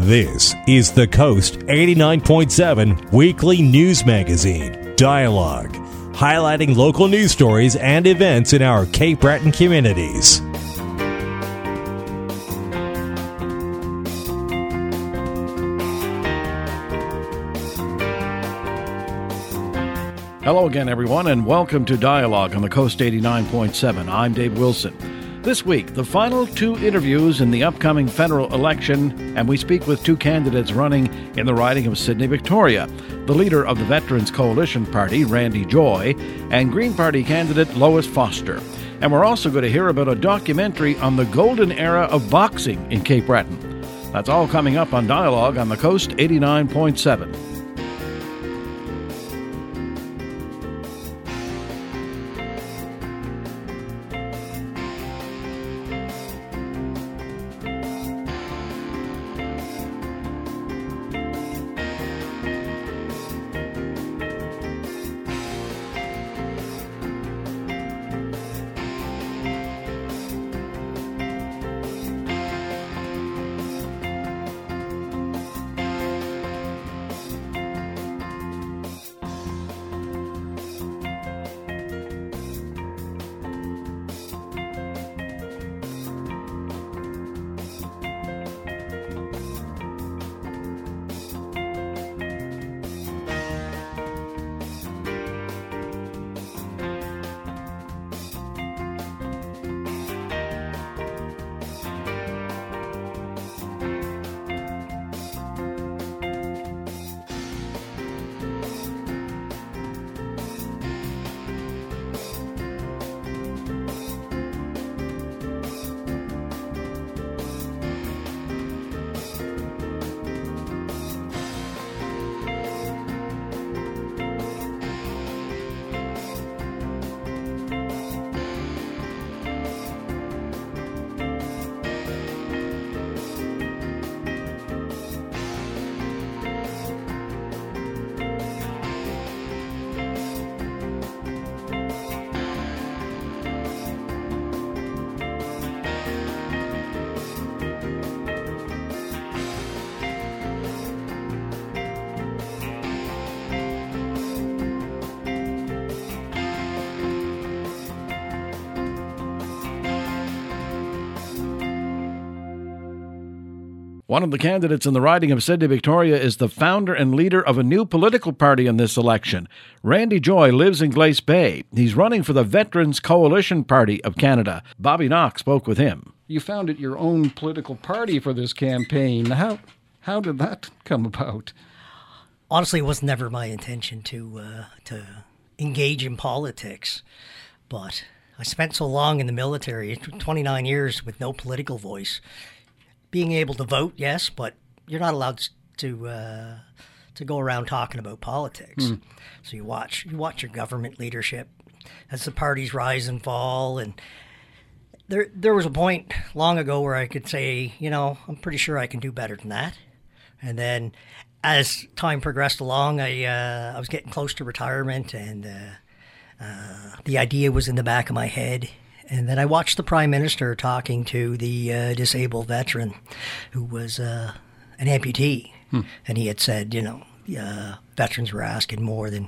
This is the Coast 89.7 Weekly News Magazine, Dialogue, highlighting local news stories and events in our Cape Breton communities. Hello again, everyone, and welcome to Dialogue on the Coast 89.7. I'm Dave Wilson. This week, the final two interviews in the upcoming federal election, and we speak with two candidates running in the riding of Sydney Victoria, the leader of the Veterans Coalition Party, Randy Joy, and Green Party candidate Lois Foster. And we're also going to hear about a documentary on the golden era of boxing in Cape Breton. That's all coming up on Dialogue on the Coast 89.7. One of the candidates in the riding of Sydney Victoria is the founder and leader of a new political party in this election. Randy Joy lives in Glace Bay. He's running for the Veterans Coalition Party of Canada. Bobby Knox spoke with him. You founded your own political party for this campaign. How did that come about? Honestly, it was never my intention to engage in politics, but I spent so long in the military, 29 years with no political voice. Being able to vote, yes, but you're not allowed to go around talking about politics. So you watch your government leadership as the parties rise and fall. And there was a point long ago where I could say, I'm pretty sure I can do better than that. And then as time progressed along, I was getting close to retirement, and the idea was in the back of my head. And then I watched the Prime Minister talking to the disabled veteran who was an amputee. And he had said, veterans were asking more than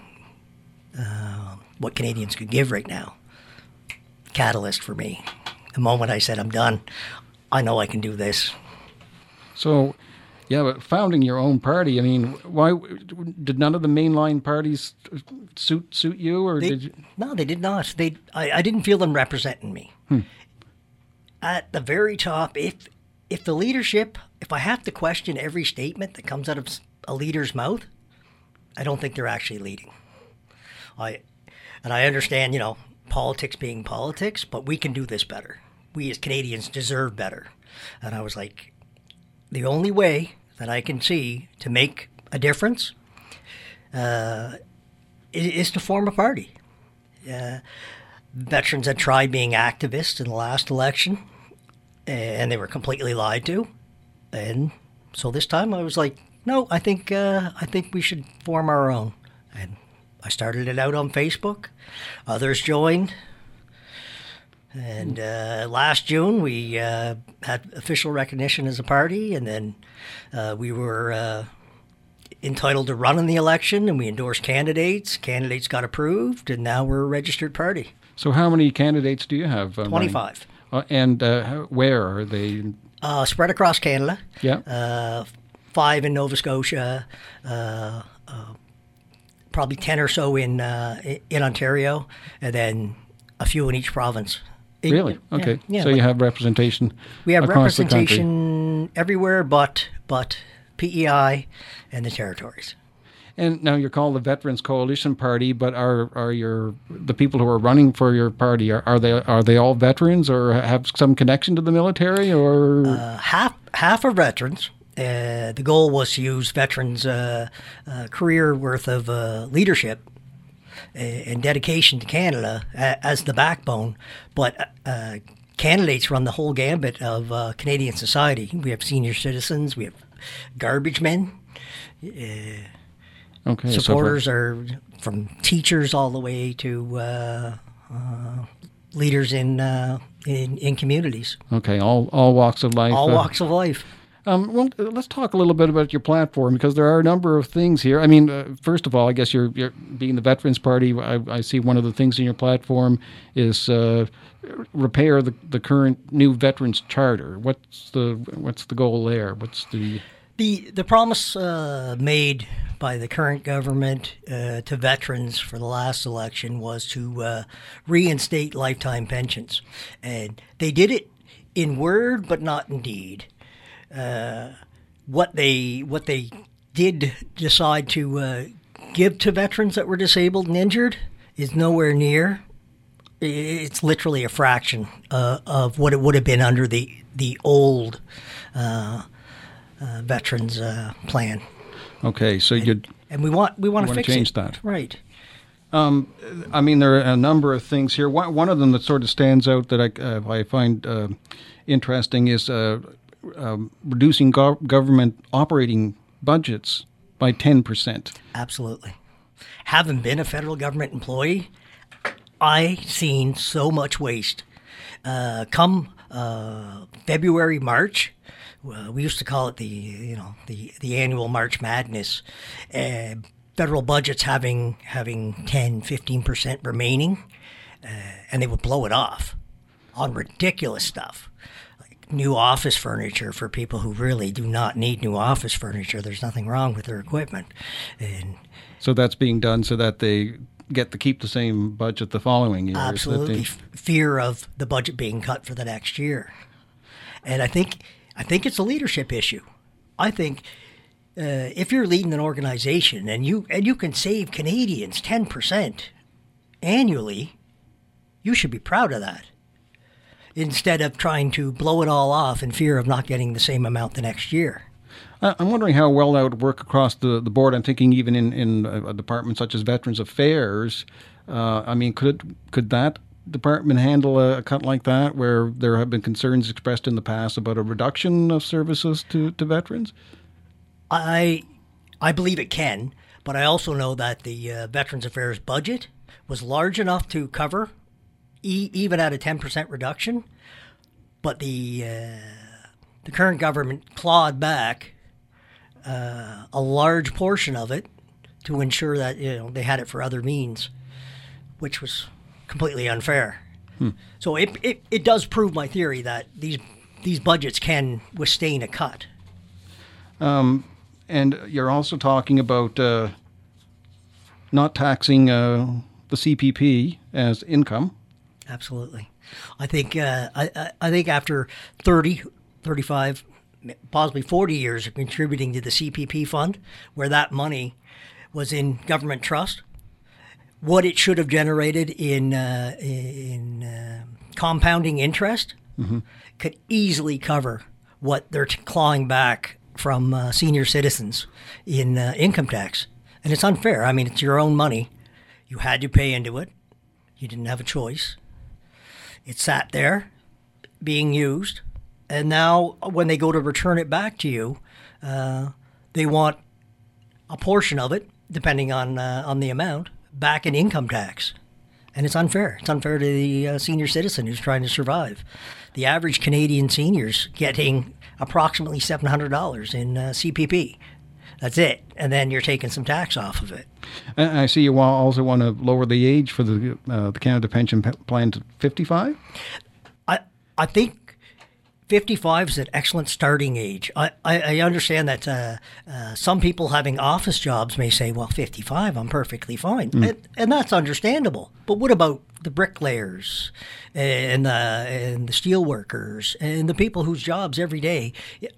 what Canadians could give right now. Catalyst for me. The moment I said, I'm done, I know I can do this. So, yeah, but founding your own party, why did none of the mainline parties suit you, or did you? No, they did not. I didn't feel them representing me. At the very top, if the leadership, if I have to question every statement that comes out of a leader's mouth, I don't think they're actually leading. I understand, politics being politics, but we can do this better. We as Canadians deserve better. And I was like, the only way that I can see to make a difference is to form a party. Veterans had tried being activists in the last election, and they were completely lied to. And so this time I was like, no, I think we should form our own. And I started it out on Facebook. Others joined. And last June, we had official recognition as a party, and then we were entitled to run in the election, and we endorsed candidates. Candidates got approved, and now we're a registered party. So how many candidates do you have? 25. And where are they? Spread across Canada. Yeah. 5 in Nova Scotia, probably 10 or so in Ontario, and then a few in each province. Really? Okay. Yeah, so you have representation. We have across representation everywhere, but PEI and the territories. And now you're called the Veterans Coalition Party, but are the people who are running for your party are they all veterans or have some connection to the military or half are veterans. The goal was to use veterans' career worth of leadership and dedication to Canada as the backbone, but candidates run the whole gambit of Canadian society. We have senior citizens, we have garbage men. Supporters are from teachers all the way to leaders in communities. Okay, all walks of life. All walks of life. Well, let's talk a little bit about your platform, because there are a number of things here. I mean, first of all, I guess you're being the Veterans Party. I see one of the things in your platform is repair the current new Veterans Charter. What's the goal there? What's the promise made by the current government to veterans for the last election was to reinstate lifetime pensions, and they did it in word but not in deed. What they did decide to give to veterans that were disabled and injured is nowhere near. It's literally a fraction of what it would have been under the old veterans plan. Okay, so and we want to fix change it. That, right? I mean, there are a number of things here. One of them that sort of stands out that I find interesting is reducing government operating budgets by 10%. Absolutely. Having been a federal government employee, I seen so much waste. Come February, March, we used to call it the annual March Madness. Federal budgets having 10-15% remaining, and they would blow it off on ridiculous stuff. New office furniture for people who really do not need new office furniture. There's nothing wrong with their equipment. And so that's being done so that they get to keep the same budget the following year. Absolutely. Fear of the budget being cut for the next year. And I think it's a leadership issue. I think if you're leading an organization and you can save Canadians 10% annually, you should be proud of that, instead of trying to blow it all off in fear of not getting the same amount the next year. I'm wondering how well that would work across the board. I'm thinking even in a department such as Veterans Affairs. I mean, could that department handle a cut like that, where there have been concerns expressed in the past about a reduction of services to veterans? I believe it can, but I also know that the Veterans Affairs budget was large enough to cover even at a 10% reduction, but the current government clawed back a large portion of it to ensure that they had it for other means, which was completely unfair. So it does prove my theory that these budgets can withstand a cut. And you're also talking about not taxing the CPP as income. Absolutely. I think after 30, 35, possibly 40 years of contributing to the CPP fund, where that money was in government trust, what it should have generated in compounding interest could easily cover what they're clawing back from senior citizens in income tax. And it's unfair. I mean, it's your own money. You had to pay into it. You didn't have a choice. It sat there being used, and now when they go to return it back to you, they want a portion of it, depending on the amount, back in income tax. And it's unfair. It's unfair to the senior citizen who's trying to survive. The average Canadian senior's getting approximately $700 in CPP. That's it. And then you're taking some tax off of it. And I see you also want to lower the age for the Canada Pension Plan to 55? I think 55 is an excellent starting age. I understand that some people having office jobs may say, well, 55, I'm perfectly fine. And that's understandable. But what about the bricklayers and the steel workers and the people whose jobs every day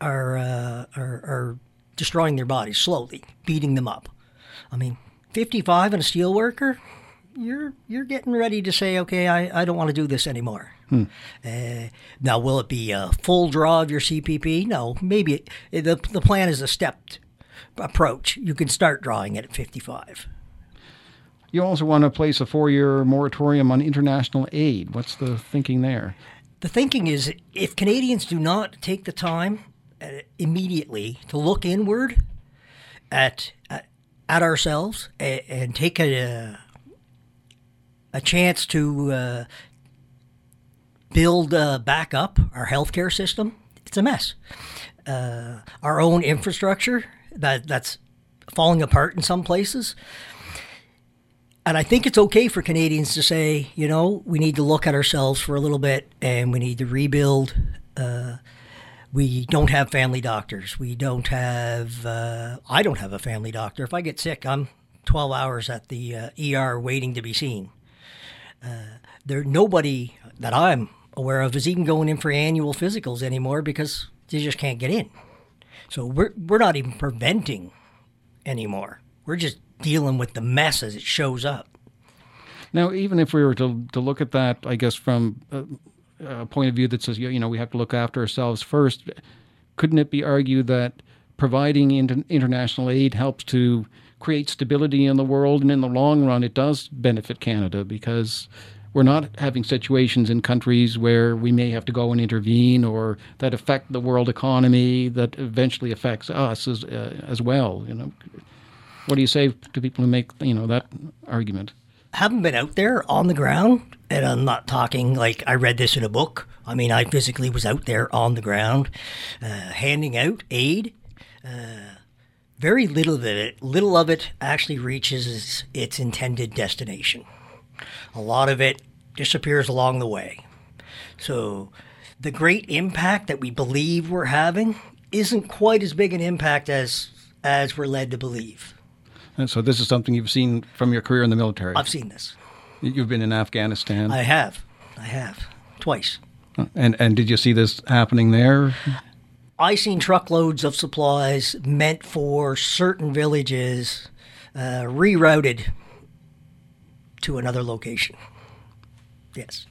are destroying their bodies slowly, beating them up? I mean, 55 and a steel worker, you're getting ready to say, okay, I don't want to do this anymore. Now, will it be a full draw of your CPP? No, maybe the plan is a stepped approach. You can start drawing it at 55. You also want to place a 4-year moratorium on international aid. What's the thinking there? The thinking is if Canadians do not take the time immediately to look inward at ourselves and take a chance to build back up our healthcare system, it's a mess. Our own infrastructure that's falling apart in some places. And I think it's okay for Canadians to say, we need to look at ourselves for a little bit and we need to rebuild. We don't have family doctors. We don't have, I don't have a family doctor. If I get sick, I'm 12 hours at the ER waiting to be seen. Nobody that I'm aware of is even going in for annual physicals anymore because they just can't get in. So we're not even preventing anymore. We're just dealing with the mess as it shows up. Now, even if we were to look at that, I guess, from a point of view that says, we have to look after ourselves first, couldn't it be argued that providing international aid helps to create stability in the world, and in the long run it does benefit Canada because we're not having situations in countries where we may have to go and intervene or that affect the world economy that eventually affects us as well. What do you say to people who make that argument? Haven't been out there on the ground, and I'm not talking like I read this in a book. I mean, I physically was out there on the ground handing out aid. Very little of it actually reaches its intended destination. A lot of it disappears along the way. So the great impact that we believe we're having isn't quite as big an impact as we're led to believe. And so this is something you've seen from your career in the military? I've seen this. You've been in Afghanistan? I have. Twice. And did you see this happening there? I seen truckloads of supplies meant for certain villages rerouted to another location. Yes.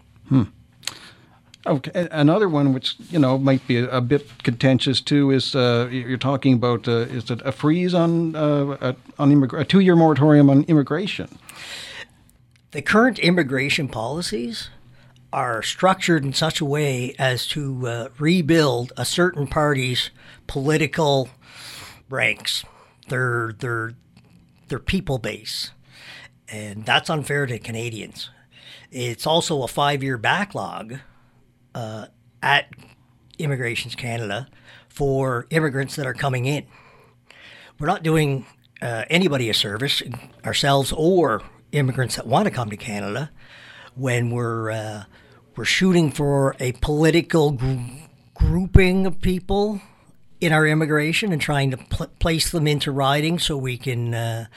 Okay. Another one, which might be a bit contentious too, is you're talking about is it a freeze on a 2-year moratorium on immigration? The current immigration policies are structured in such a way as to rebuild a certain party's political ranks, their people base, and that's unfair to Canadians. It's also a 5-year backlog at Immigration Canada for immigrants that are coming in. We're not doing anybody a service, ourselves or immigrants that want to come to Canada, when we're shooting for a political grouping of people in our immigration and trying to place them into riding so we can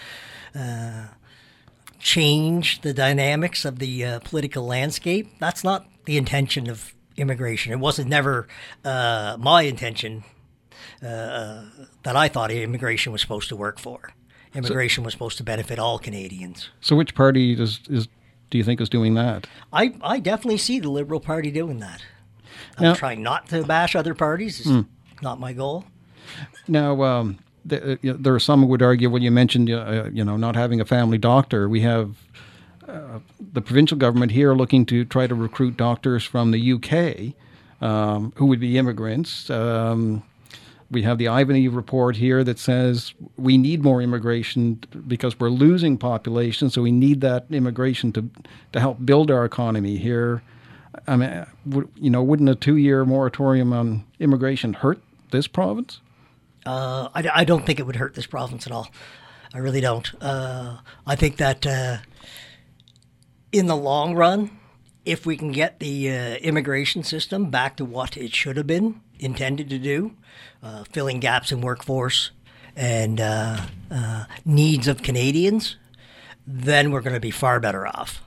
change the dynamics of the political landscape. That's not the intention of immigration. It wasn't never my intention that I thought immigration was supposed to work for. Immigration was supposed to benefit all Canadians. So which party do you think is doing that? I definitely see the Liberal Party doing that. I'm trying not to bash other parties. It's not my goal. Now, there are some who would argue, when you mentioned, not having a family doctor, we have the provincial government here looking to try to recruit doctors from the UK who would be immigrants. We have the Ivany report here that says we need more immigration because we're losing population, so we need that immigration to help build our economy here. I mean, wouldn't a 2-year moratorium on immigration hurt this province? I don't think it would hurt this province at all. I really don't. I think that in the long run, if we can get the immigration system back to what it should have been intended to do, filling gaps in workforce and needs of Canadians, then we're going to be far better off.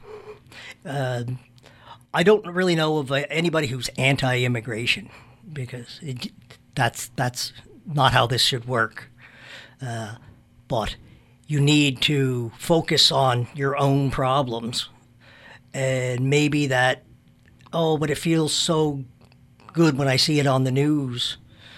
I don't really know of anybody who's anti-immigration because that's not how this should work. But you need to focus on your own problems. And maybe that, but it feels so good when I see it on the news.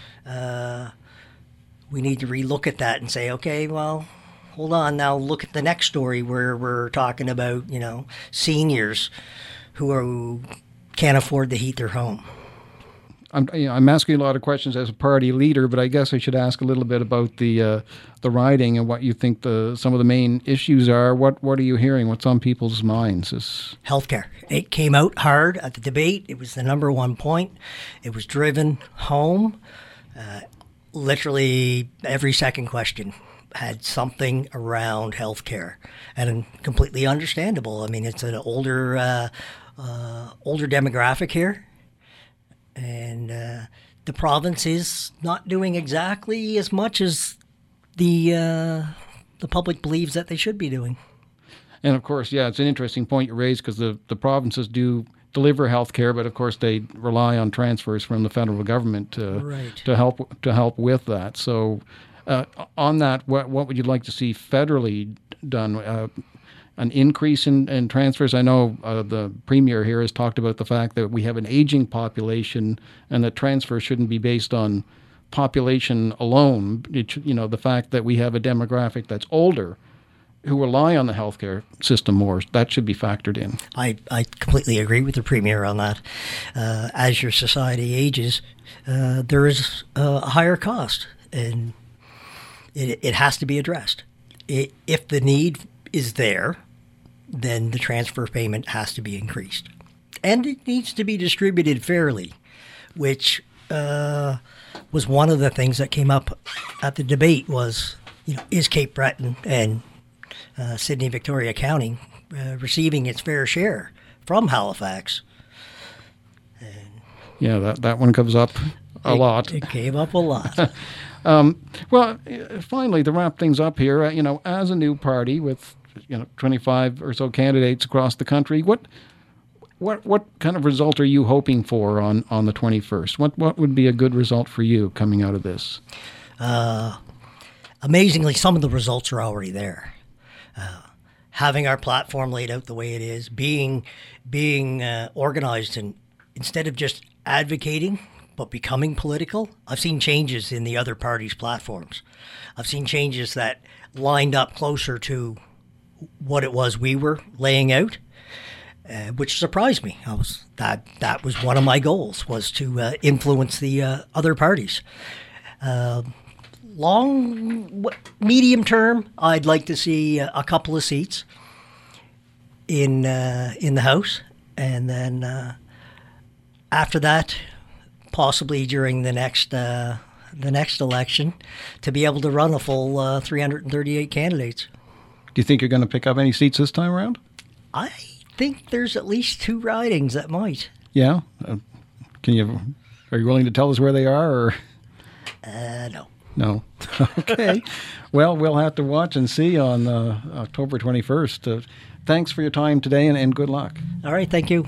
We need to relook at that and say, okay, well, hold on now, look at the next story where we're talking about, seniors who can't afford to heat their home. I'm asking a lot of questions as a party leader, but I guess I should ask a little bit about the riding and what you think some of the main issues are. What are you hearing? What's on people's minds? Healthcare. It came out hard at the debate. It was the number one point. It was driven home. Literally every second question had something around healthcare, and completely understandable. I mean, it's an older demographic here. And the province is not doing exactly as much as the public believes that they should be doing. And of course, it's an interesting point you raised because the provinces do deliver health care, but of course they rely on transfers from the federal government to help with that. So on that, what would you like to see federally done? An increase in transfers? I know the Premier here has talked about the fact that we have an aging population and that transfers shouldn't be based on population alone. The fact that we have a demographic that's older who rely on the healthcare system more, that should be factored in. I completely agree with the Premier on that. As your society ages, there is a higher cost, and it has to be addressed. If the need is there, then the transfer payment has to be increased. And it needs to be distributed fairly, which was one of the things that came up at the debate was, is Cape Breton and Sydney Victoria County receiving its fair share from Halifax? That one comes up a lot. It came up a lot. Well, finally, to wrap things up here, as a new party with 25 or so candidates across the country, what kind of result are you hoping for on the 21st? What would be a good result for you coming out of this? Amazingly, some of the results are already there. Having our platform laid out the way it is, being organized, and instead of just advocating but becoming political. I've seen changes in the other parties' platforms. I've seen changes that lined up closer to what it was we were laying out, which surprised me. That was one of my goals, was to influence the other parties. Medium term, I'd like to see a couple of seats in the House, and then after that, possibly during the next election, to be able to run a full 338 candidates. Do you think you're going to pick up any seats this time around? I think there's at least 2 ridings that might. Yeah? Are you willing to tell us where they are? Or? No. No. Okay. Well, we'll have to watch and see on October 21st. Thanks for your time today, and good luck. All right. Thank you.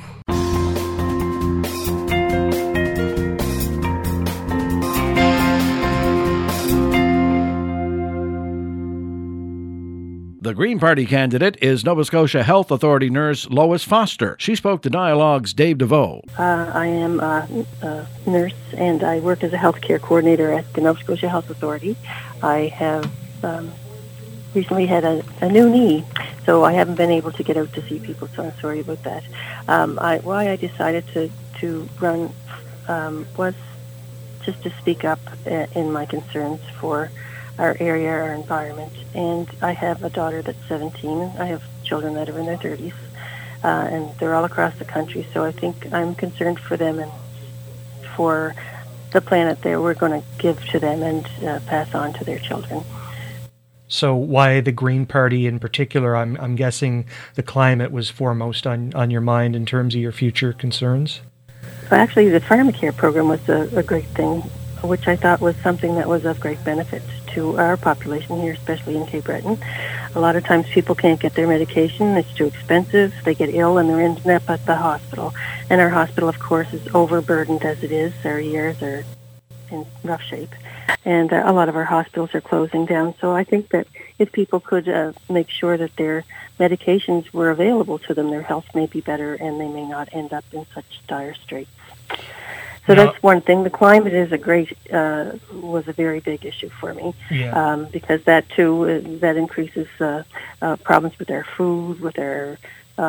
The Green Party candidate is Nova Scotia Health Authority nurse Lois Foster. She spoke to Dialogue's Dave DeVoe. I am a nurse, and I work as a healthcare coordinator at the Nova Scotia Health Authority. I have recently had a new knee, so I haven't been able to get out to see people, so I'm sorry about that. Why I decided to run was just to speak up in my concerns for our area, our environment. And I have a daughter that's 17. I have children that are in their 30s, and they're all across the country. So I think I'm concerned for them and for the planet that we're going to give to them and pass on to their children. So why the Green Party in particular? I'm guessing the climate was foremost on your mind in terms of your future concerns? Well, actually, the Pharmacare program was a great thing, which I thought was something that was of great benefit to our population here, especially in Cape Breton. A lot of times people can't get their medication. It's too expensive. They get ill and they're ending up at the hospital. And our hospital, of course, is overburdened as it is. Our years are in rough shape. And a lot of our hospitals are closing down. So I think that if people could make sure that their medications were available to them, their health may be better and they may not end up in such dire straits. So that's one thing. The climate is was a very big issue for me, because that too, that increases problems with our food, with our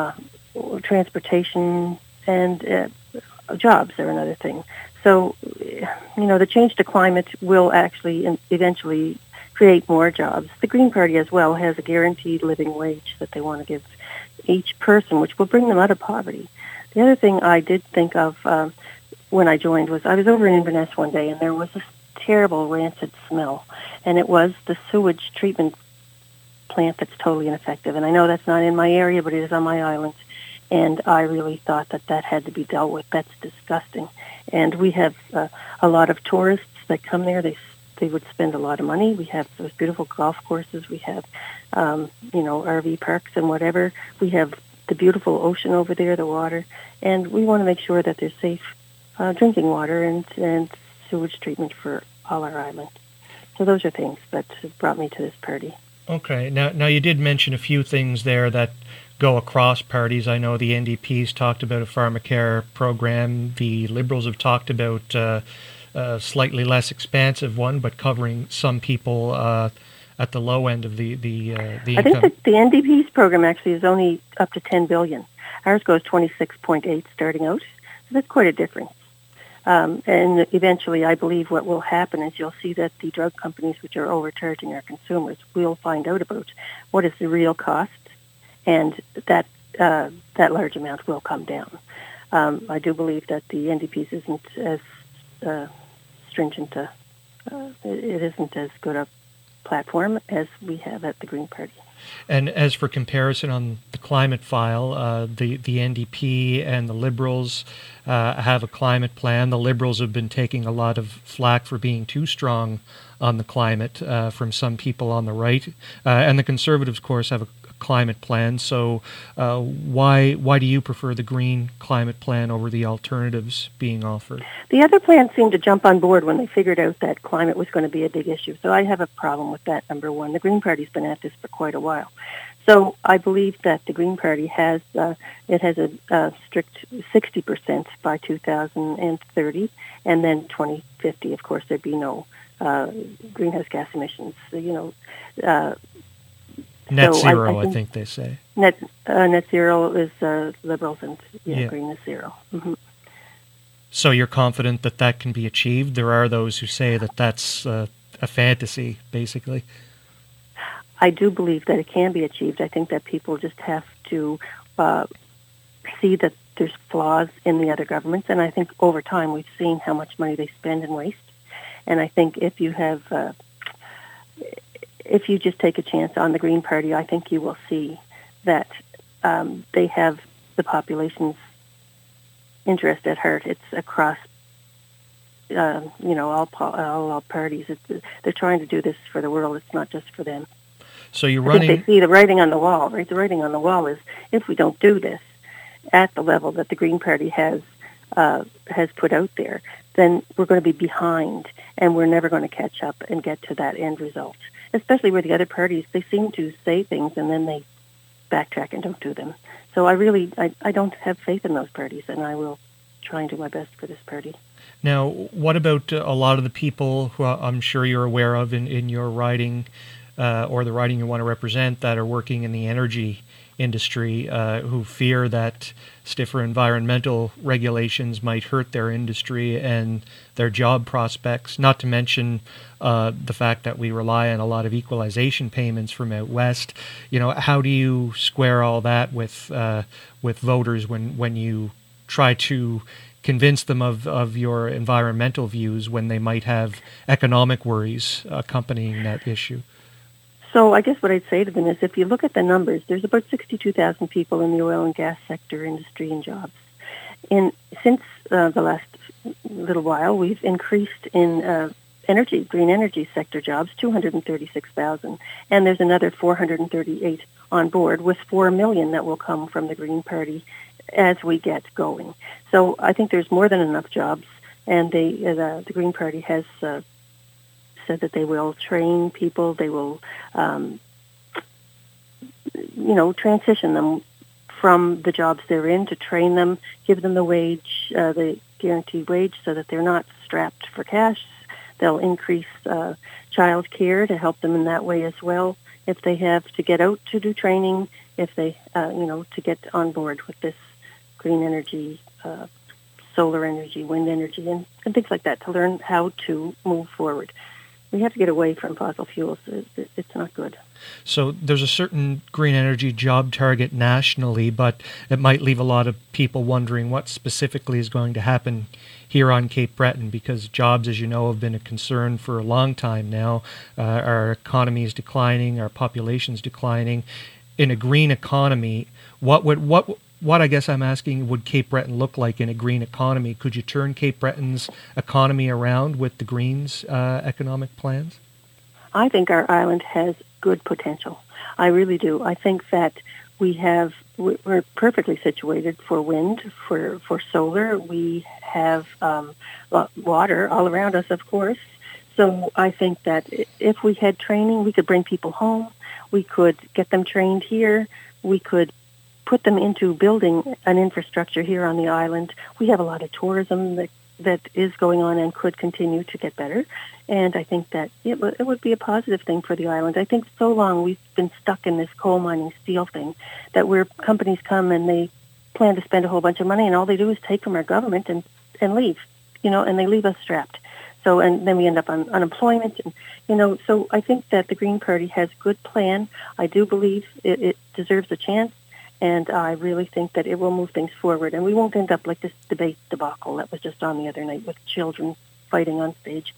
transportation, and jobs are another thing. So, the change to climate will actually eventually create more jobs. The Green Party as well has a guaranteed living wage that they want to give each person, which will bring them out of poverty. The other thing I did think of when I joined was I was over in Inverness one day and there was this terrible rancid smell, and it was the sewage treatment plant that's totally ineffective. And I know that's not in my area, but it is on my island. And I really thought that had to be dealt with. That's disgusting. And we have a lot of tourists that come there. They would spend a lot of money. We have those beautiful golf courses. We have, RV parks and whatever. We have the beautiful ocean over there, the water. And we want to make sure that there's safe drinking water and sewage treatment for all our island. So those are things that brought me to this party. Okay. Now you did mention a few things there that go across parties. I know the NDP's talked about a Pharmacare program. The Liberals have talked about a slightly less expansive one, but covering some people at the low end of the income. I think that the NDP's program actually is only up to $10 billion. Ours goes 26.8 starting out. So that's quite a difference. And eventually, I believe what will happen is you'll see that the drug companies, which are overcharging our consumers, will find out about what is the real cost, and that large amount will come down. I do believe that the NDP's isn't as stringent. It isn't as good a platform as we have at the Green Party. And as for comparison on the climate file, the NDP and the Liberals have a climate plan. The Liberals have been taking a lot of flack for being too strong on the climate from some people on the right. And the Conservatives, of course, have a climate plan. So why do you prefer the Green climate plan over the alternatives being offered? The other plans seemed to jump on board when they figured out that climate was going to be a big issue. So I have a problem with that, number one. The Green Party's been at this for quite a while. So I believe that the Green Party has a strict 60% by 2030, and then 2050, of course, there'd be no greenhouse gas emissions. Net zero, I think they say. Net zero is Liberals, and Green is zero. Mm-hmm. So you're confident that can be achieved? There are those who say that that's a fantasy, basically. I do believe that it can be achieved. I think that people just have to see that there's flaws in the other governments, and I think over time we've seen how much money they spend and waste. And I think if you have... if you just take a chance on the Green Party, I think you will see that they have the population's interest at heart. It's across, all parties. They're trying to do this for the world. It's not just for them. So you're running. I think they see the writing on the wall, right? The writing on the wall is if we don't do this at the level that the Green Party has put out there, then we're going to be behind, and we're never going to catch up and get to that end result. Especially where the other parties, they seem to say things and then they backtrack and don't do them. So I don't have faith in those parties, and I will try and do my best for this party. Now, what about a lot of the people who I'm sure you're aware of in your riding or the riding you want to represent that are working in the energy industry who fear that stiffer environmental regulations might hurt their industry and their job prospects, not to mention the fact that we rely on a lot of equalization payments from out west. How do you square all that with voters when you try to convince them of your environmental views when they might have economic worries accompanying that issue? So I guess what I'd say to them is, if you look at the numbers, there's about 62,000 people in the oil and gas sector, industry, and jobs. Since the last little while, we've increased in green energy sector jobs, 236,000, and there's another 438 on board, with 4 million that will come from the Green Party as we get going. So I think there's more than enough jobs, and the Green Party has said that they will train people, they will, transition them from the jobs they're in, to train them, give them the guaranteed wage, so that they're not strapped for cash. They'll increase child care to help them in that way as well, if they have to get out to do training, if they, to get on board with this green energy, solar energy, wind energy, and things like that, to learn how to move forward. We have to get away from fossil fuels. It's not good. So there's a certain green energy job target nationally, but it might leave a lot of people wondering what specifically is going to happen here on Cape Breton, because jobs, as you know, have been a concern for a long time now. Our economy is declining, our population is declining. In a green economy, what I guess I'm asking, would Cape Breton look like in a green economy? Could you turn Cape Breton's economy around with the Greens' economic plans? I think our island has good potential. I really do. I think that we're perfectly situated for wind, for solar. We have water all around us, of course. So I think that if we had training, we could bring people home. We could get them trained here. We could put them into building an infrastructure here on the island. We have a lot of tourism that is going on and could continue to get better. And I think that it would be a positive thing for the island. I think so long we've been stuck in this coal mining steel thing, that where companies come and they plan to spend a whole bunch of money, and all they do is take from our government and leave, and they leave us strapped. So, and then we end up on unemployment. And, so I think that the Green Party has a good plan. I do believe it deserves a chance. And I really think that it will move things forward. And we won't end up like this debate debacle that was just on the other night with children fighting on stage.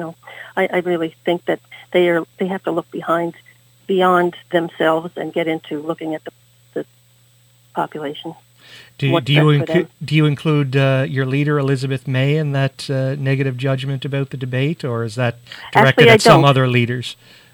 I really think that they have to look beyond themselves and get into looking at the population. Do you include your leader, Elizabeth May, in that negative judgment about the debate, or is that directed at some other leaders?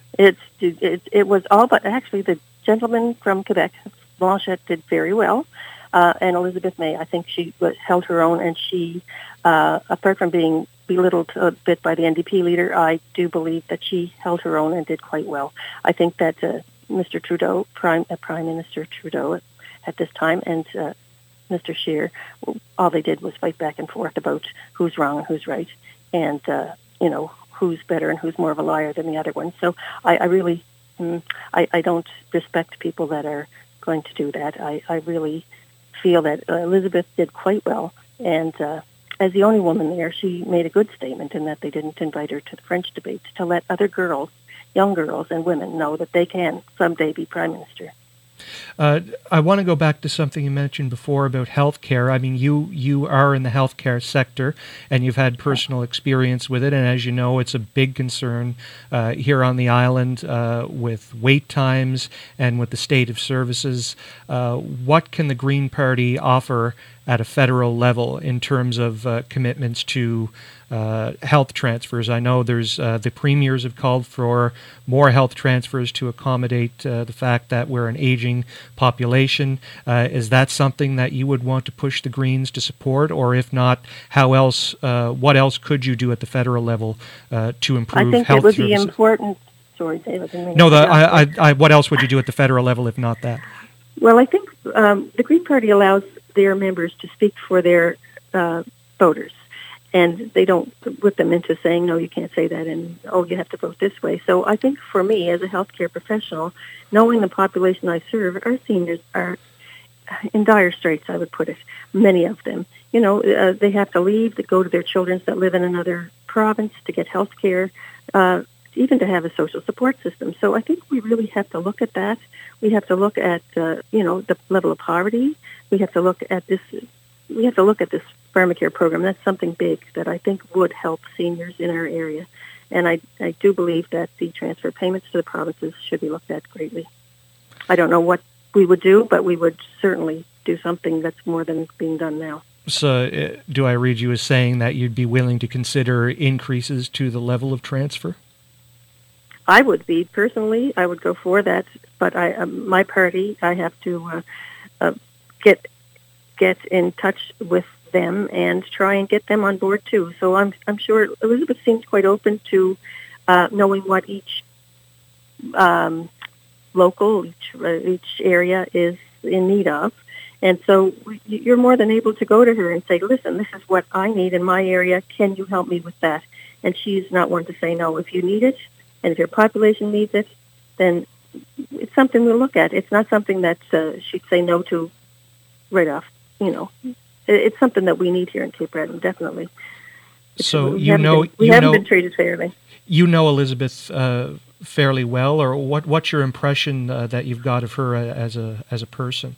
It was all but actually the gentleman from Quebec, Blanchette, did very well, and Elizabeth May, I think she held her own, and she, apart from being belittled a bit by the NDP leader, I do believe that she held her own and did quite well. I think that Mr. Trudeau, Prime Minister Trudeau at this time, and Mr. Scheer, all they did was fight back and forth about who's wrong and who's right, and who's better and who's more of a liar than the other one. So I really, I don't respect people that are going to do that. I really feel that Elizabeth did quite well, and as the only woman there, she made a good statement in that they didn't invite her to the French debate, to let other girls, young girls and women, know that they can someday be Prime Minister. I want to go back to something you mentioned before about healthcare. I mean, you are in the healthcare sector, and you've had personal experience with it. And as you know, it's a big concern here on the island with wait times and with the state of services. What can the Green Party offer at a federal level in terms of commitments to health transfers? I know there's the premiers have called for more health transfers to accommodate the fact that we're an aging population. Is that something that you would want to push the Greens to support, or if not, how else? What else could you do at the federal level to improve health services? I think it would be important. Sorry, David. No, what else would you do at the federal level if not that? Well, I think the Green Party allows their members to speak for their voters. and they don't whip them into saying, no, you can't say that, and, oh, you have to vote this way. So I think for me, as a healthcare professional, knowing the population I serve, our seniors are in dire straits, I would put it, many of them. They have to leave to go to their children that live in another province to get health care, even to have a social support system. So I think we really have to look at that. We have to look at, the level of poverty. We have to look at this. We have to look at this pharmacare program. That's something big that I think would help seniors in our area. And I do believe that the transfer payments to the provinces should be looked at greatly. I don't know what we would do, but we would certainly do something that's more than being done now. So do I read you as saying that you'd be willing to consider increases to the level of transfer? I would be, personally. I would go for that. But my party, I have to get in touch with them and try and get them on board too. So I'm sure Elizabeth seems quite open to knowing what each local, each area is in need of. And so you're more than able to go to her and say, listen, this is what I need in my area. Can you help me with that? And she's not one to say no. If you need it, and if your population needs it, then it's something we'll look at. It's not something that she'd say no to right off. It's something that we need here in Cape Breton, definitely. So we haven't been treated fairly. You know Elizabeth fairly well, or what's your impression that you've got of her as a person?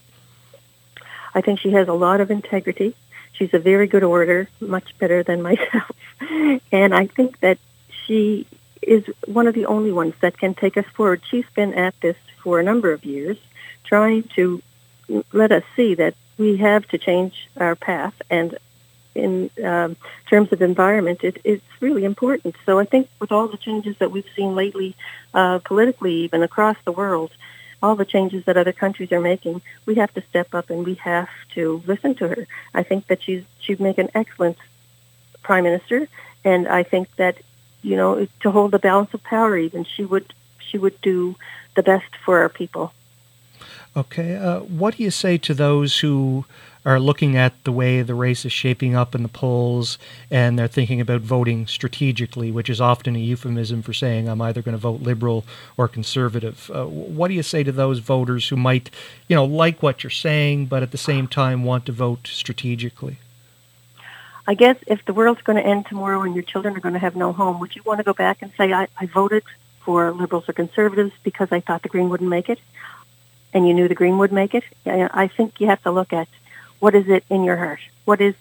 I think she has a lot of integrity. She's a very good orator, much better than myself. And I think that she is one of the only ones that can take us forward. She's been at this for a number of years, trying to let us see that we have to change our path. And in terms of environment, it's really important. So I think with all the changes that we've seen lately, politically even across the world, all the changes that other countries are making, we have to step up and we have to listen to her. I think that she'd make an excellent prime minister, and I think that, to hold the balance of power even, she would do the best for our people. Okay. What do you say to those who are looking at the way the race is shaping up in the polls and they're thinking about voting strategically, which is often a euphemism for saying I'm either going to vote Liberal or Conservative? What do you say to those voters who might, like what you're saying, but at the same time want to vote strategically? I guess if the world's going to end tomorrow and your children are going to have no home, would you want to go back and say, I voted for Liberals or Conservatives because I thought the Green wouldn't make it, and you knew the Green would make it? I think you have to look at what is it in your heart? What is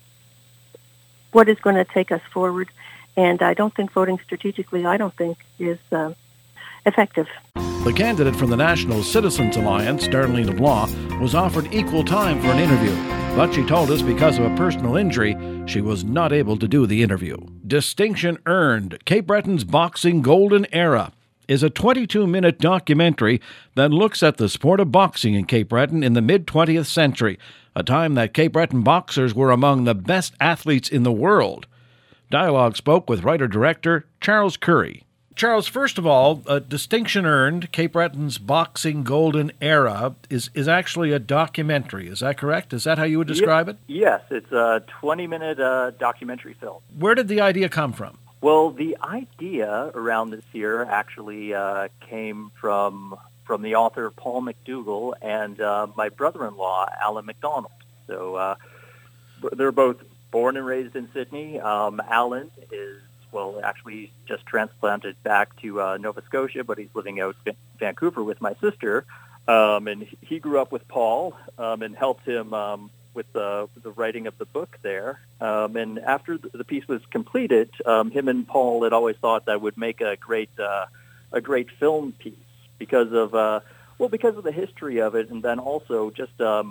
going to take us forward? And I don't think voting strategically, is effective. The candidate from the National Citizens Alliance, Darlene LeBlanc, was offered equal time for an interview, but she told us because of a personal injury, she was not able to do the interview. Distinction Earned, Cape Breton's Boxing Golden Era, is a 22-minute documentary that looks at the sport of boxing in Cape Breton in the mid-20th century, a time that Cape Breton boxers were among the best athletes in the world. Dialogue spoke with writer-director Charles Curry. Charles, first of all, Distinction Earned, Cape Breton's Boxing Golden Era, is actually a documentary. Is that correct? Is that how you would describe it? Yes, it's a 20-minute documentary film. Where did the idea come from? Well, the idea around this year actually came from the author Paul McDougall and my brother-in-law, Alan MacDonald. So they're both born and raised in Sydney. Alan is, actually just transplanted back to Nova Scotia, but he's living out in Vancouver with my sister. And he grew up with Paul and helped him with the writing of the book there. And after the piece was completed, him and Paul had always thought that would make a great film piece because of the history of it, and then also just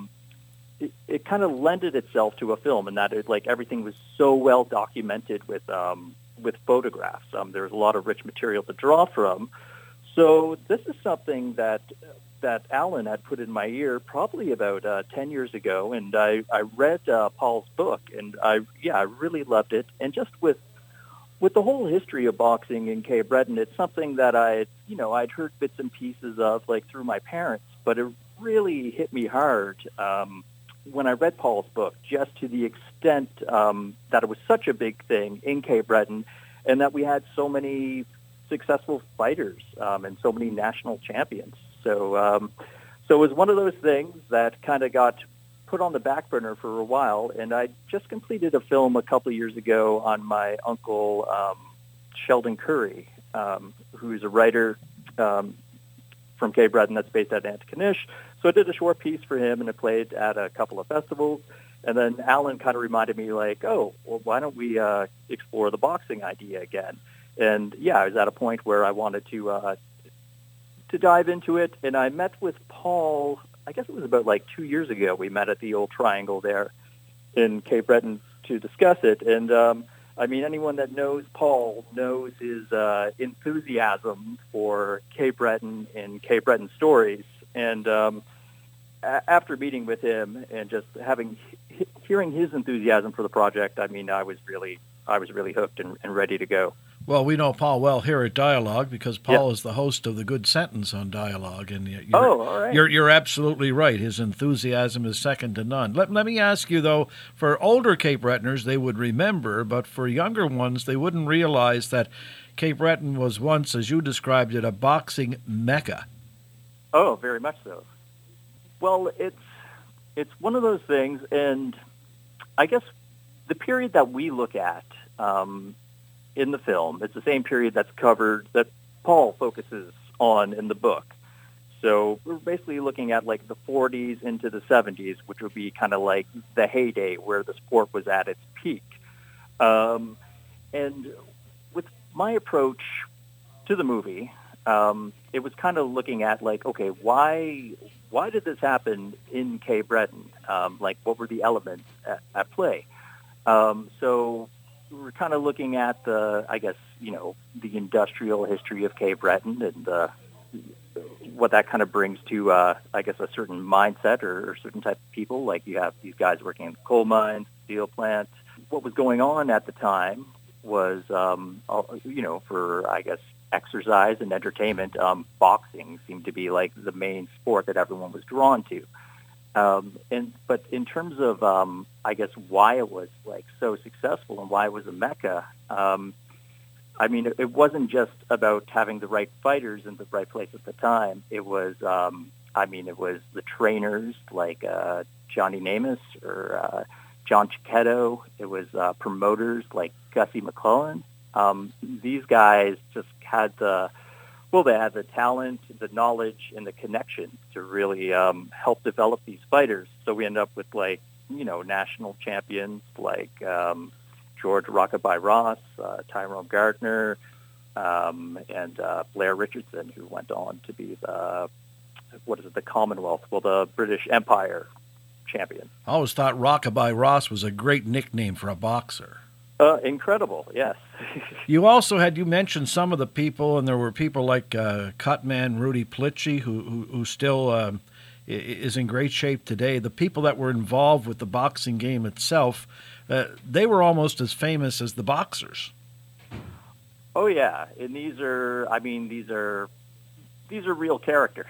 it kind of lended itself to a film, and that everything was so well documented with photographs. There's a lot of rich material to draw from. So this is something that Alan had put in my ear probably about 10 years ago, and I read Paul's book, and I really loved it. And just with the whole history of boxing in Cape Breton, it's something that I'd heard bits and pieces of through my parents, but it really hit me hard when I read Paul's book, just to the extent that it was such a big thing in Cape Breton, and that we had so many successful fighters and so many national champions. So it was one of those things that kind of got put on the back burner for a while, and I just completed a film a couple of years ago on my uncle, Sheldon Curry, who's a writer from Cape Breton that's based at Antigonish. So I did a short piece for him, and it played at a couple of festivals. And then Alan kind of reminded me, like, oh, well, why don't we explore the boxing idea again? And, yeah, I was at a point where I wanted to dive into it. And I met with Paul, I guess it was about, 2 years ago. We met at the Old Triangle there in Cape Breton to discuss it. And, anyone that knows Paul knows his enthusiasm for Cape Breton and Cape Breton stories. And after meeting with him and just hearing his enthusiasm for the project, I was really hooked and ready to go. Well, we know Paul well here at Dialogue because Paul is the host of The Good Sentence on Dialogue. And all right. You're absolutely right. His enthusiasm is second to none. Let me ask you, though, for older Cape Bretoners, they would remember, but for younger ones, they wouldn't realize that Cape Breton was once, as you described it, a boxing mecca. Oh, very much so. Well, it's one of those things, and I guess the period that we look at in the film, it's the same period that's covered, that Paul focuses on in the book. So we're basically looking at the 40s into the 70s, which would be kind of like the heyday where the sport was at its peak. And with my approach to the movie, it was kind of looking at okay, why did this happen in Cape Breton? What were the elements at play? So we're kind of looking at the industrial history of Cape Breton and what that kind of brings to, a certain mindset or a certain type of people. You have these guys working in the coal mines, steel plant. What was going on at the time was, for, exercise and entertainment, boxing seemed to be the main sport that everyone was drawn to. But in terms of, why it was so successful and why it was a mecca, it wasn't just about having the right fighters in the right place at the time. It was, it was the trainers like Johnny Namath or John Chiquetto. It was promoters like Gussie McClellan. These guys just had they had the talent, the knowledge, and the connection to really help develop these fighters. So we end up with national champions like George Rockabye Ross, Tyrone Gardner, and Blair Richardson, who went on to be the Commonwealth, the British Empire champion. I always thought Rockabye Ross was a great nickname for a boxer. Incredible, yes. You mentioned some of the people, and there were people like Cutman Rudy Plitchie, who still is in great shape today. The people that were involved with the boxing game itself, they were almost as famous as the boxers. Oh yeah, and these are real characters.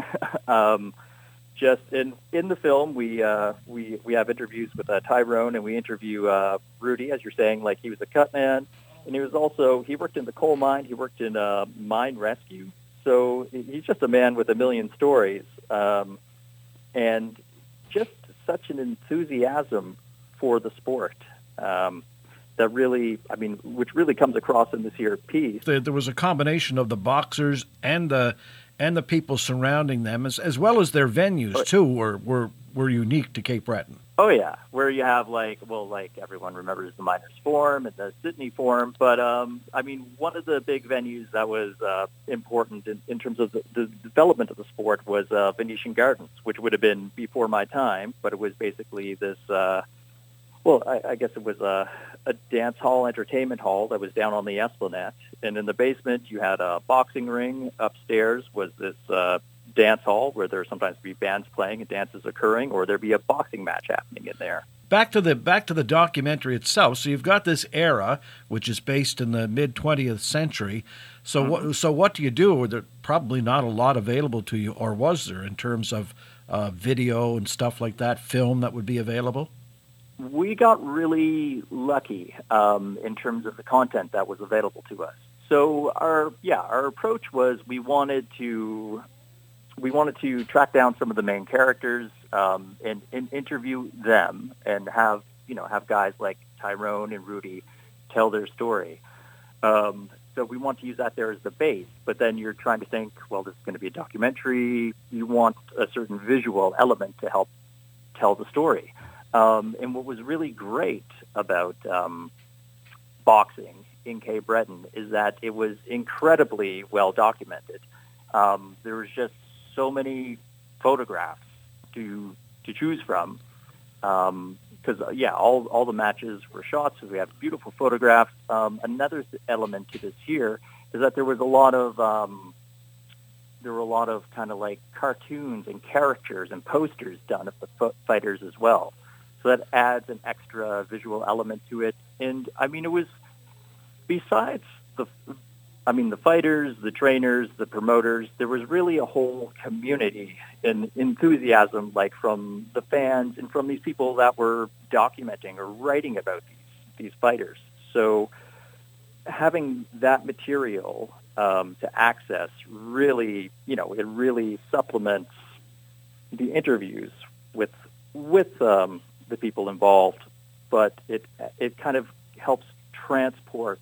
Just in the film, we have interviews with Tyrone, and we interview Rudy, as you're saying, he was a cut man, and he worked in the coal mine, he worked in mine rescue, so he's just a man with a million stories, and just such an enthusiasm for the sport that really, which really comes across in this here piece. There was a combination of the boxers and the people surrounding them, as well as their venues, too, were unique to Cape Breton. Oh, yeah, where you have, everyone remembers the Miners Forum and the Sydney Forum, but, one of the big venues that was important in terms of the development of the sport was Venetian Gardens, which would have been before my time, but it was basically this, I guess it was a dance hall, entertainment hall that was down on the Esplanade. And in the basement, you had a boxing ring. Upstairs was this dance hall where there sometimes be bands playing and dances occurring, or there'd be a boxing match happening in there. Back to the documentary itself. So you've got this era, which is based in the mid-20th century. So what do you do? Were there probably not a lot available to you, or was there, in terms of video and stuff like that, film that would be available? We got really lucky in terms of the content that was available to us. So our approach was we wanted to track down some of the main characters and interview them and have guys like Tyrone and Rudy tell their story. So we want to use that there as the base, but then you're trying to think, well, this is going to be a documentary. You want a certain visual element to help tell the story. And what was really great about boxing in Cape Breton is that it was incredibly well documented. There was just so many photographs to choose from. Because, all the matches were shot, so we have beautiful photographs. Another element to this here is that there were a lot of kind of like cartoons and characters and posters done of the fighters as well. So that adds an extra visual element to it. And, I mean, it was, besides the fighters, the trainers, the promoters, there was really a whole community and enthusiasm, like from the fans and from these people that were documenting or writing about these fighters. So having that material to access really, it really supplements the interviews with the people involved, but it kind of helps transport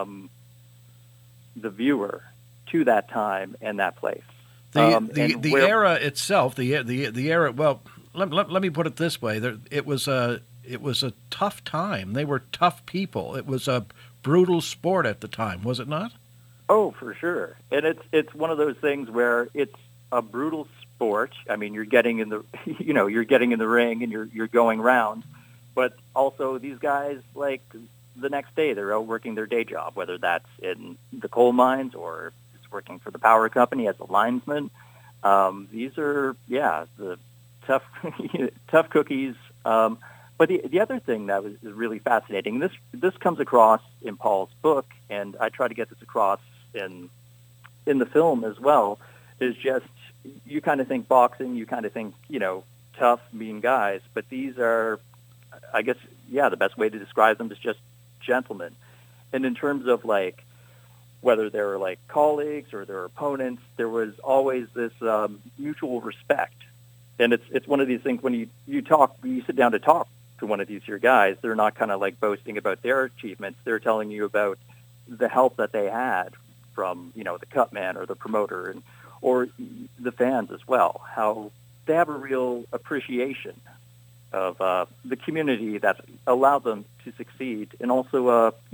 the viewer to that time and that place. The era itself, the era. Well, let me put it this way: it was a tough time. They were tough people. It was a brutal sport at the time, was it not? Oh, for sure. And it's one of those things where it's a brutal sport. I mean, you're getting in the you're getting in the ring and you're going round, but also these guys, like, the next day they're out working their day job, whether that's in the coal mines or it's working for the power company as a linesman. These are, the tough tough cookies. But the other thing that is really fascinating, this comes across in Paul's book, and I try to get this across in the film as well, is just, you kind of think boxing, you kind of think, tough, mean guys, but these are, I guess, the best way to describe them is just gentlemen. And in terms of, like, whether they were like colleagues or their opponents, there was always this mutual respect. And it's one of these things when you sit down to talk to one of these your guys, they're not kind of like boasting about their achievements. They're telling you about the help that they had from, the cut man or the promoter or the fans as well, how they have a real appreciation of the community that allowed them to succeed, and also,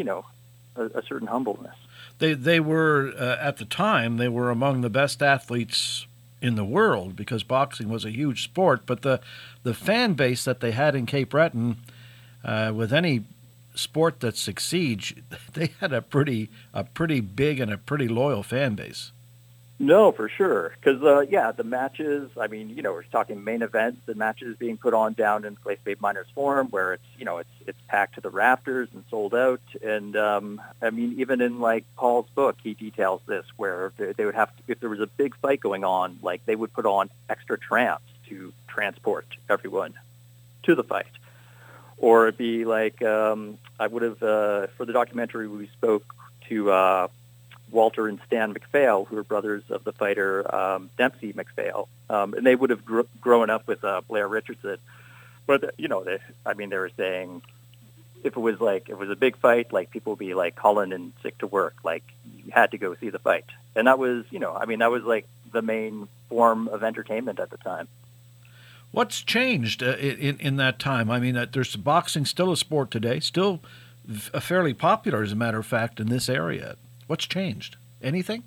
a certain humbleness. They were, at the time, they were among the best athletes in the world because boxing was a huge sport, but the fan base that they had in Cape Breton, with any sport that succeeds, they had a pretty big and a pretty loyal fan base. No, for sure. Because, the matches, I mean, we're talking main events, the matches being put on down in Glace Bay Miners Forum where it's packed to the rafters and sold out. And, I mean, even in, like, Paul's book, he details this, where they would have to, if there was a big fight going on, like, they would put on extra trams to transport everyone to the fight. Or it'd be like, I would have, for the documentary, we spoke to Walter and Stan McPhail, who are brothers of the fighter Dempsey McPhail, and they would have grown up with Blair Richardson. But they were saying if it was a big fight, like, people would be like calling in sick to work, like, you had to go see the fight, and that was that was like the main form of entertainment at the time. What's changed in that time? I mean, there's boxing still a sport today, still fairly popular, as a matter of fact, in this area. What's changed? Anything?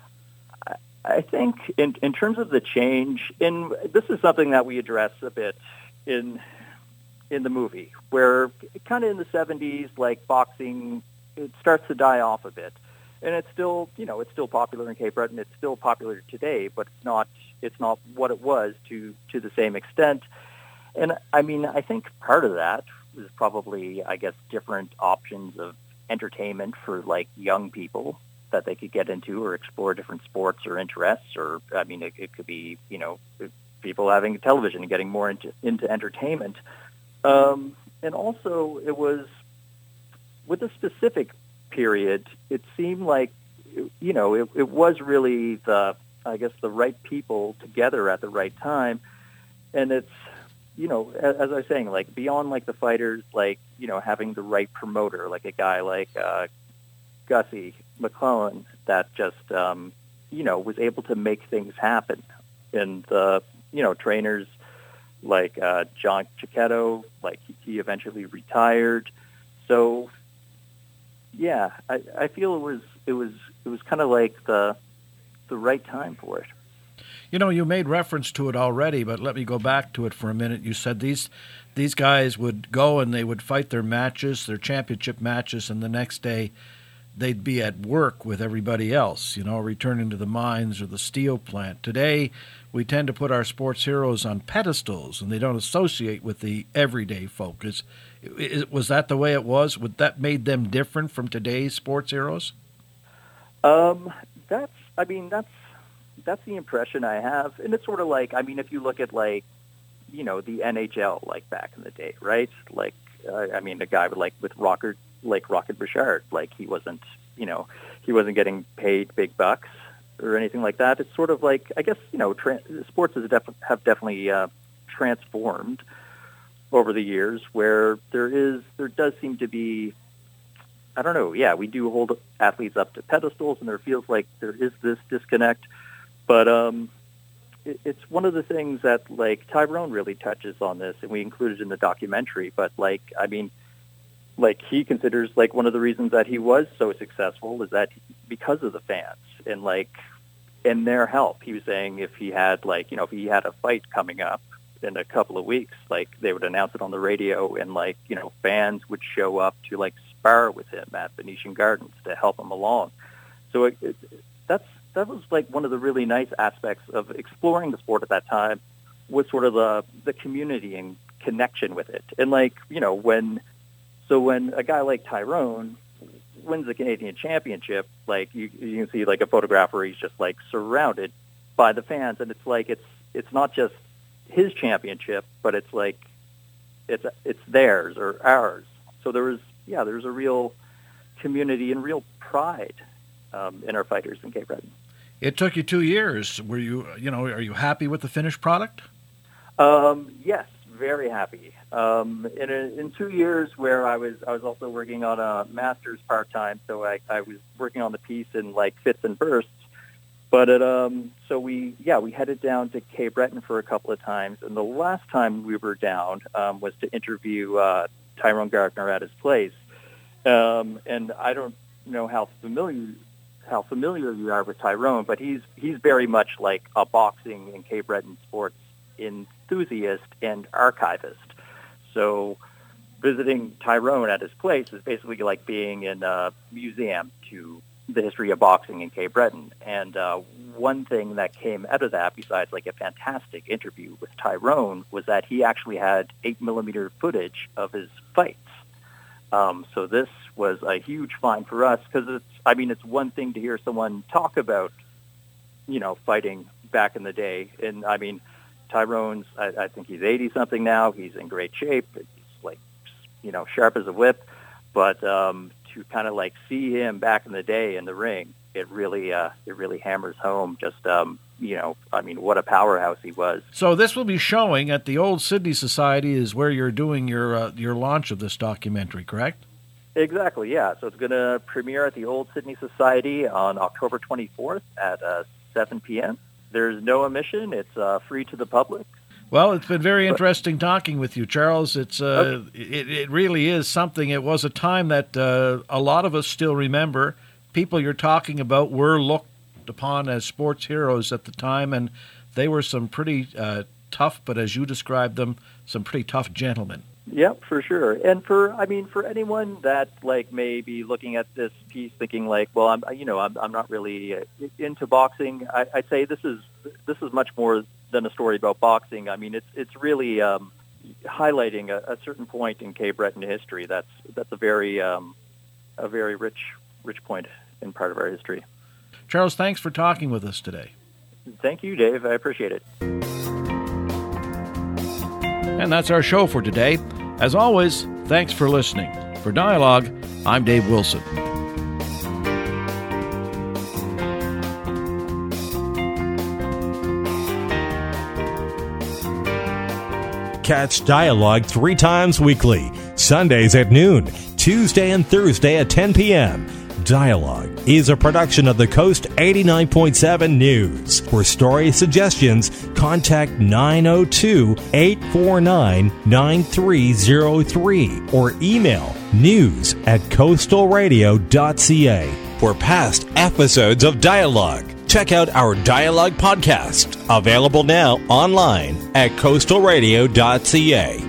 I think in terms of the change, this is something that we address a bit in the movie, where kind of in the 70s, like, boxing, it starts to die off a bit. And it's still, it's still popular in Cape Breton. It's still popular today, but it's not what it was to the same extent. And I mean, I think part of that is probably, I guess, different options of entertainment for, like, young people that they could get into or explore different sports or interests, or, I mean, it could be, people having television and getting more into entertainment. And also, it was, with a specific period, it seemed like, it was really the right people together at the right time. And it's, as I was saying, like, beyond, like, the fighters, like, having the right promoter, like a guy like Gussie McClellan that just, was able to make things happen. And the, trainers like John Chiquetto, like, he eventually retired. So, yeah, I feel it was kind of like the right time for it. You made reference to it already, but let me go back to it for a minute. You said these guys would go and they would fight their matches, their championship matches, and the next day they'd be at work with everybody else, returning to the mines or the steel plant. Today, we tend to put our sports heroes on pedestals, and they don't associate with the everyday folk. Was that the way it was? Would that made them different from today's sports heroes? That's the impression I have. And it's sort of like, if you look at, like, the NHL, like, back in the day, right? Like, a guy with Rocket Richard, like, he wasn't getting paid big bucks or anything like that. It's sort of like, I guess, sports have definitely transformed over the years, where there does seem to be, I don't know, yeah, we do hold athletes up to pedestals, and there feels like there is this disconnect. But it's one of the things that, like, Tyrone really touches on this, and we included in the documentary. But, like, he considers, like, one of the reasons that he was so successful is that because of the fans and, like, and their help. He was saying if he had, like, if he had a fight coming up in a couple of weeks, like, they would announce it on the radio, and, like, fans would show up to, like, spar with him at Venetian Gardens to help him along. So that was, like, one of the really nice aspects of exploring the sport at that time, was sort of the community and connection with it. And, like, when a guy like Tyrone wins the Canadian Championship, like, you can see, like, a photograph where he's just, like, surrounded by the fans, and it's like it's not just his championship, but it's like it's theirs or ours. So there was a real community and real pride in our fighters in Cape Breton. It took you 2 years. Were you, are you happy with the finished product? Yes, very happy. In 2 years, where I was also working on a master's part-time, so I was working on the piece in, like, fits and bursts. But so we headed down to Cape Breton for a couple of times, and the last time we were down was to interview Tyrone Gardner at his place. And I don't know how familiar you are with Tyrone, but he's very much like a boxing and Cape Breton sports enthusiast and archivist. So visiting Tyrone at his place is basically like being in a museum to the history of boxing in Cape Breton. And one thing that came out of that, besides, like, a fantastic interview with Tyrone, was that he actually had 8mm footage of his fights. So this was a huge find for us, because it's one thing to hear someone talk about, fighting back in the day. And Tyrone's, I think he's 80-something now. He's in great shape. He's, like, sharp as a whip. But to kind of, like, see him back in the day in the ring, it really hammers home just, what a powerhouse he was. So this will be showing at the Old Sydney Society, is where you're doing your launch of this documentary, correct? Exactly, yeah. So it's going to premiere at the Old Sydney Society on October 24th at 7 p.m. There's no admission. It's free to the public. Well, it's been very interesting talking with you, Charles. It's it really is something. It was a time that a lot of us still remember. People you're talking about were looked upon as sports heroes at the time, and they were some pretty tough, but as you described them, some pretty tough gentlemen. Yep, for sure. And for anyone that, like, may be looking at this piece thinking, like, well, I'm not really into boxing, I'd say this is much more than a story about boxing. It's really highlighting a certain point in Cape Breton history. That's a very rich point in part of our history. Charles, thanks for talking with us today. Thank you, Dave. I appreciate it. And that's our show for today. As always, thanks for listening. For Dialogue, I'm Dave Wilson. Catch Dialogue 3 times weekly, Sundays at noon, Tuesday and Thursday at 10 p.m. Dialogue is a production of the Coast 89.7 News. For story suggestions, contact 902-849-9303 or email news@coastalradio.ca. For past episodes of Dialogue, check out our Dialogue podcast, available now online at coastalradio.ca.